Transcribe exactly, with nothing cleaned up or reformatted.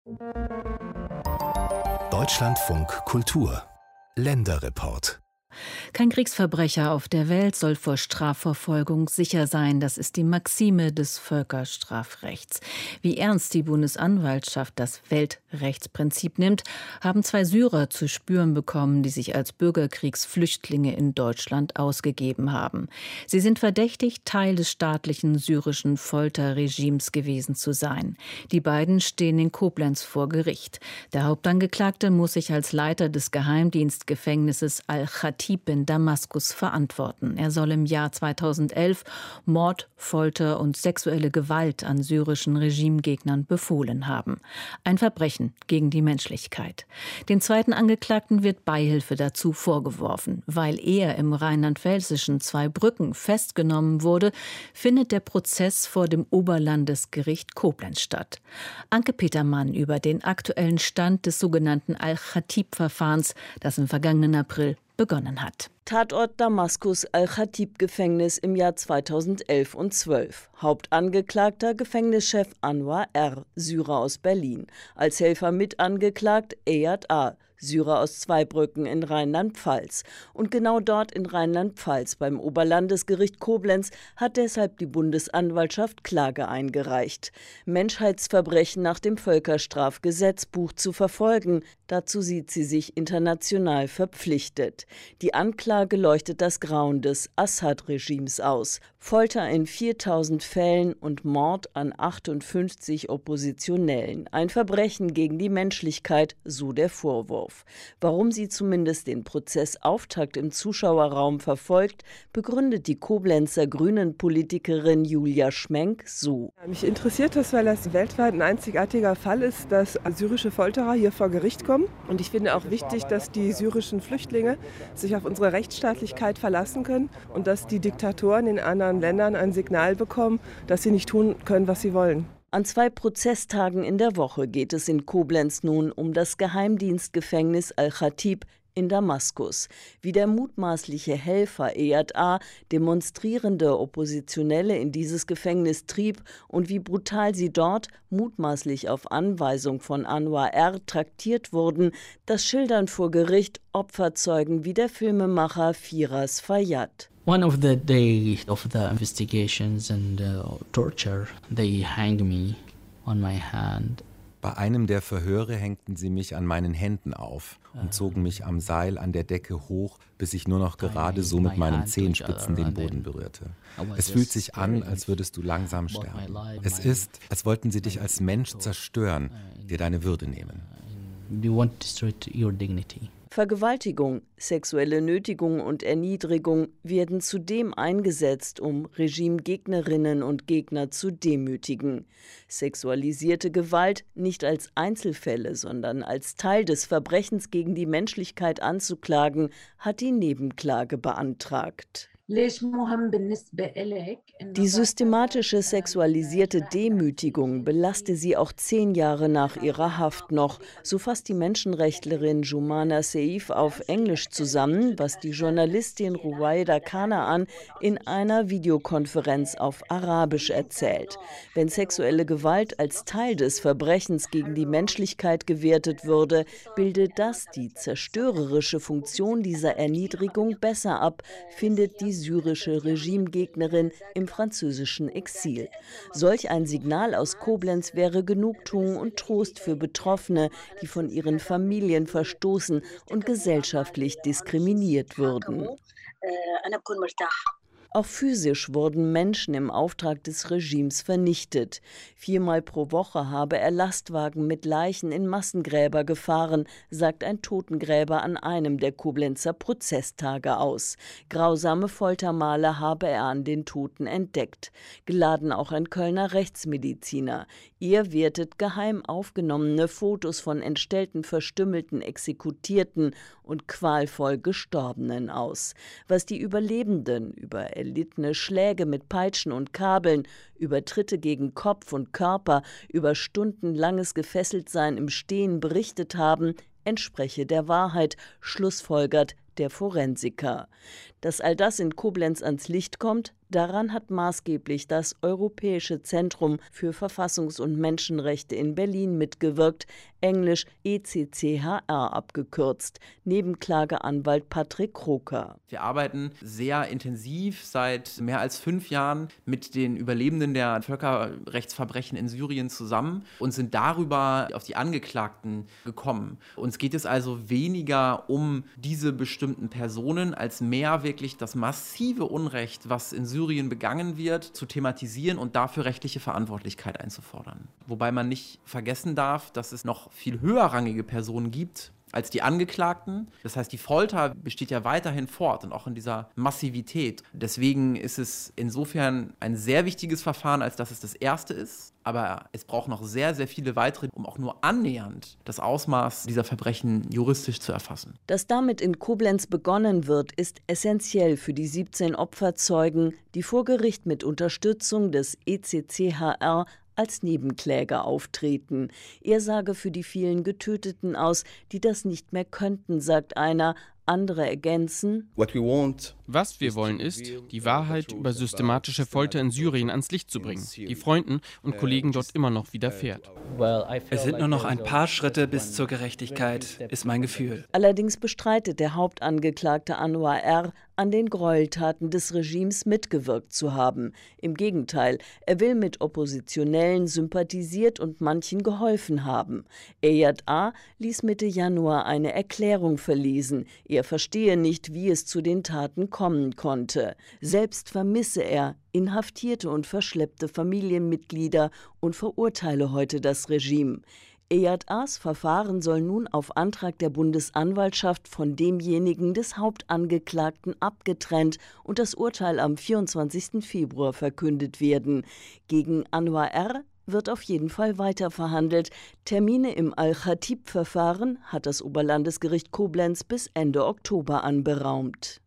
Deutschlandfunk Kultur Länderreport. Kein Kriegsverbrecher auf der Welt soll vor Strafverfolgung sicher sein. Das ist die Maxime des Völkerstrafrechts. Wie ernst die Bundesanwaltschaft das Weltrechtsprinzip nimmt, haben zwei Syrer zu spüren bekommen, die sich als Bürgerkriegsflüchtlinge in Deutschland ausgegeben haben. Sie sind verdächtigt, Teil des staatlichen syrischen Folterregimes gewesen zu sein. Die beiden stehen in Koblenz vor Gericht. Der Hauptangeklagte muss sich als Leiter des Geheimdienstgefängnisses Al-Khatib in Damaskus verantworten. Er soll im Jahr zweitausendelf Mord, Folter und sexuelle Gewalt an syrischen Regimegegnern befohlen haben. Ein Verbrechen gegen die Menschlichkeit. Dem zweiten Angeklagten wird Beihilfe dazu vorgeworfen. Weil er im rheinland-pfälzischen Zweibrücken festgenommen wurde, findet der Prozess vor dem Oberlandesgericht Koblenz statt. Anke Petermann über den aktuellen Stand des sogenannten Al-Khatib-Verfahrens, das im vergangenen April begonnen hat. Tatort Damaskus, Al-Khatib-Gefängnis im Jahr zweitausendelf und zwölf. Hauptangeklagter Gefängnischef Anwar R., Syrer aus Berlin. Als Helfer mitangeklagt Eyad A., Syrer aus Zweibrücken in Rheinland-Pfalz. Und genau dort in Rheinland-Pfalz beim Oberlandesgericht Koblenz hat deshalb die Bundesanwaltschaft Klage eingereicht. Menschheitsverbrechen nach dem Völkerstrafgesetzbuch zu verfolgen, dazu sieht sie sich international verpflichtet. Die Anklage leuchtet das Grauen des Assad-Regimes aus. Folter in viertausend Fällen und Mord an achtundfünfzig Oppositionellen. Ein Verbrechen gegen die Menschlichkeit, so der Vorwurf. Warum sie zumindest den Prozessauftakt im Zuschauerraum verfolgt, begründet die Koblenzer Grünen-Politikerin Julia Schmenk so. Mich interessiert das, weil das weltweit ein einzigartiger Fall ist, dass syrische Folterer hier vor Gericht kommen. Und ich finde auch wichtig, dass die syrischen Flüchtlinge sich auf unsere Rechtsstaatlichkeit verlassen können und dass die Diktatoren in anderen Ländern ein Signal bekommen, dass sie nicht tun können, was sie wollen. An zwei Prozesstagen in der Woche geht es in Koblenz nun um das Geheimdienstgefängnis Al-Khatib in Damaskus. Wie der mutmaßliche Helfer Eyad A. demonstrierende Oppositionelle in dieses Gefängnis trieb und wie brutal sie dort, mutmaßlich auf Anweisung von Anwar R., traktiert wurden, das schildern vor Gericht Opferzeugen wie der Filmemacher Firas Fayyad. One of the days of the investigations and uh, torture, they hanged me on my hand. Bei einem der Verhöre hängten sie mich an meinen Händen auf und zogen mich am Seil an der Decke hoch, bis ich nur noch gerade so mit meinen Zehenspitzen den Boden berührte. Es fühlt sich an, als würdest du langsam sterben. Es ist, als wollten sie dich als Mensch zerstören, dir deine Würde nehmen. You want to destroy your dignity. Vergewaltigung, sexuelle Nötigung und Erniedrigung werden zudem eingesetzt, um Regimegegnerinnen und Gegner zu demütigen. Sexualisierte Gewalt nicht als Einzelfälle, sondern als Teil des Verbrechens gegen die Menschlichkeit anzuklagen, hat die Nebenklage beantragt. Die systematische sexualisierte Demütigung belaste sie auch zehn Jahre nach ihrer Haft noch. So fasst die Menschenrechtlerin Joumana Seif auf Englisch zusammen, was die Journalistin Ruwaida Kanaan in einer Videokonferenz auf Arabisch erzählt. Wenn sexuelle Gewalt als Teil des Verbrechens gegen die Menschlichkeit gewertet würde, bildet das die zerstörerische Funktion dieser Erniedrigung besser ab, findet die syrische Regimegegnerin im französischen Exil. Solch ein Signal aus Koblenz wäre Genugtuung und Trost für Betroffene, die von ihren Familien verstoßen und gesellschaftlich diskriminiert würden. Auch physisch wurden Menschen im Auftrag des Regimes vernichtet. Viermal pro Woche habe er Lastwagen mit Leichen in Massengräber gefahren, sagt ein Totengräber an einem der Koblenzer Prozesstage aus. Grausame Foltermale habe er an den Toten entdeckt. Geladen auch ein Kölner Rechtsmediziner. Er wertet geheim aufgenommene Fotos von entstellten, verstümmelten, exekutierten und qualvoll Gestorbenen aus. Was die Überlebenden über erlittene Schläge mit Peitschen und Kabeln, über Tritte gegen Kopf und Körper, über stundenlanges Gefesseltsein im Stehen berichtet haben, entspreche der Wahrheit, schlussfolgert der Forensiker. Dass all das in Koblenz ans Licht kommt, Daran hat maßgeblich das Europäische Zentrum für Verfassungs- und Menschenrechte in Berlin mitgewirkt, englisch E C C H R abgekürzt. Nebenklageanwalt Patrick Kroker. Wir arbeiten sehr intensiv seit mehr als fünf Jahren mit den Überlebenden der Völkerrechtsverbrechen in Syrien zusammen und sind darüber auf die Angeklagten gekommen. Uns geht es also weniger um diese bestimmten Personen, als mehr wirklich das massive Unrecht, was in Syrien begangen wird, zu thematisieren und dafür rechtliche Verantwortlichkeit einzufordern. Wobei man nicht vergessen darf, dass es noch viel höherrangige Personen gibt als die Angeklagten. Das heißt, die Folter besteht ja weiterhin fort und auch in dieser Massivität. Deswegen ist es insofern ein sehr wichtiges Verfahren, als dass es das erste ist. Aber es braucht noch sehr, sehr viele weitere, um auch nur annähernd das Ausmaß dieser Verbrechen juristisch zu erfassen. Dass damit in Koblenz begonnen wird, ist essentiell für die siebzehn Opferzeugen, die vor Gericht mit Unterstützung des E C C H R als Nebenkläger auftreten. Er sage für die vielen Getöteten aus, die das nicht mehr könnten, sagt einer. Andere ergänzen: Was wir wollen ist, die Wahrheit über systematische Folter in Syrien ans Licht zu bringen, die Freunden und Kollegen dort immer noch widerfährt. Es sind nur noch ein paar Schritte bis zur Gerechtigkeit, ist mein Gefühl. Allerdings bestreitet der Hauptangeklagte Anwar R., an den Gräueltaten des Regimes mitgewirkt zu haben. Im Gegenteil, er will mit Oppositionellen sympathisiert und manchen geholfen haben. Eyad A. ließ Mitte Januar eine Erklärung verlesen. Er verstehe nicht, wie es zu den Taten kommen konnte. Selbst vermisse er inhaftierte und verschleppte Familienmitglieder und verurteile heute das Regime. Eyad A's Verfahren soll nun auf Antrag der Bundesanwaltschaft von demjenigen des Hauptangeklagten abgetrennt und das Urteil am vierundzwanzigsten Februar verkündet werden. Gegen Anwar R. wird auf jeden Fall weiter verhandelt. Termine im Al-Khatib-Verfahren hat das Oberlandesgericht Koblenz bis Ende Oktober anberaumt.